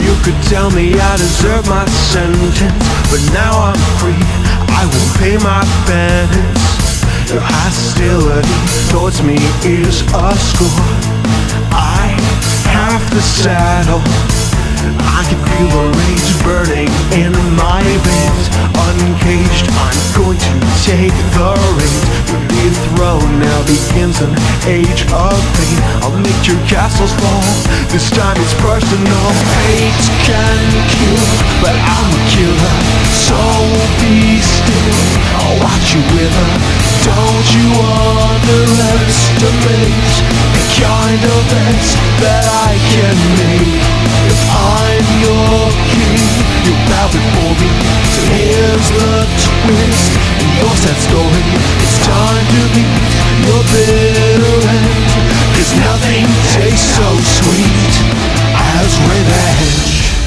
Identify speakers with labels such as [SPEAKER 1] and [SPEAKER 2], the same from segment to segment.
[SPEAKER 1] You could tell me I deserve my sentence, but now I'm free, I will pay my penance. Your hostility towards me is a score I have to settle. I can feel the rage burning in my veins. Uncaged, I'm going to take the reins. Your throne now begins an age of pain. I'll make your castles fall, this time it's personal. Hate can kill, but I'm a killer, so be still, I'll watch you wither. Don't you underestimate the kind of mess that I can make. If I'm your king, you bow before me. So here's the twist in your sad story. It's time to meet your bitter end, 'cause nothing tastes so sweet as revenge.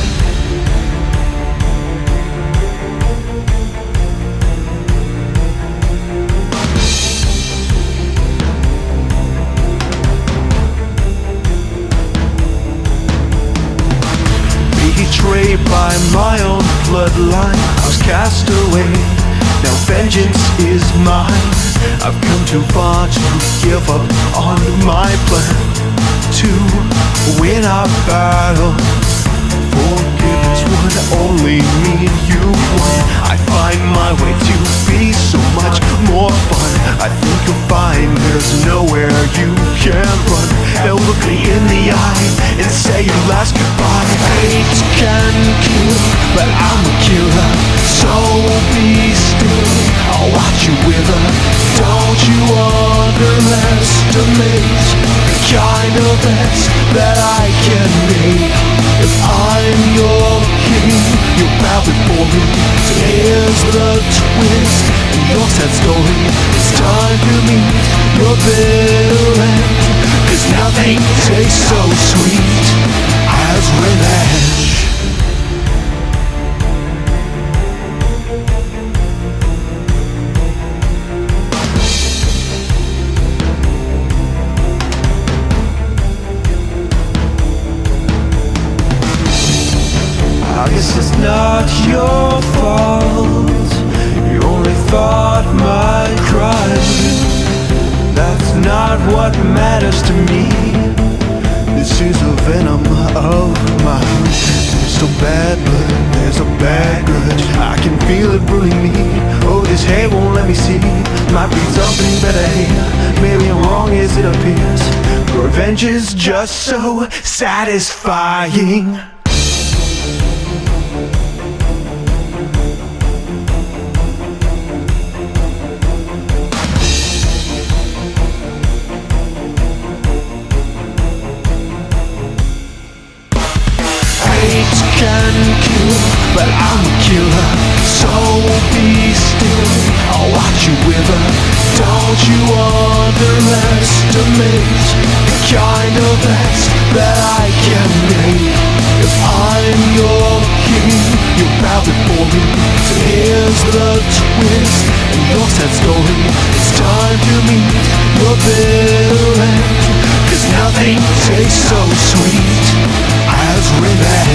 [SPEAKER 1] Betrayed by my own bloodline, I was cast away. Now vengeance is mine. I've come too far to give up on my plan to win our battle. Forgiveness would only mean you won. I find my way to be so much more fun. I think you'll find there's nowhere you can run. Now look me in the eye and say your last goodbye. Hate can kill, but I'm a killer, so be still, I'll watch you wither. Don't you underestimate the kind of mess that I can make. If I'm your king, you bow before me. So here's the twist in your sad story. It's time to meet your bitter end, 'cause nothing tastes so sweet as revenge. I guess it's not your fault. You only thought my crime. That's not what matters to me. This is a venom of mine. There's still bad blood, there's a bad grudge. I can feel it brewing me. Oh, this hate won't let me see. Might be something better here. Maybe I'm wrong as it appears. Revenge is just so satisfying. Can kill, but I'm a killer, so be still, I'll watch you wither. Don't you underestimate the kind of mess that I can make. If I'm your king, you bow before me. So here's the twist in your sad story. It's time to meet your bitter end, 'cause nothing tastes so sweet as revenge.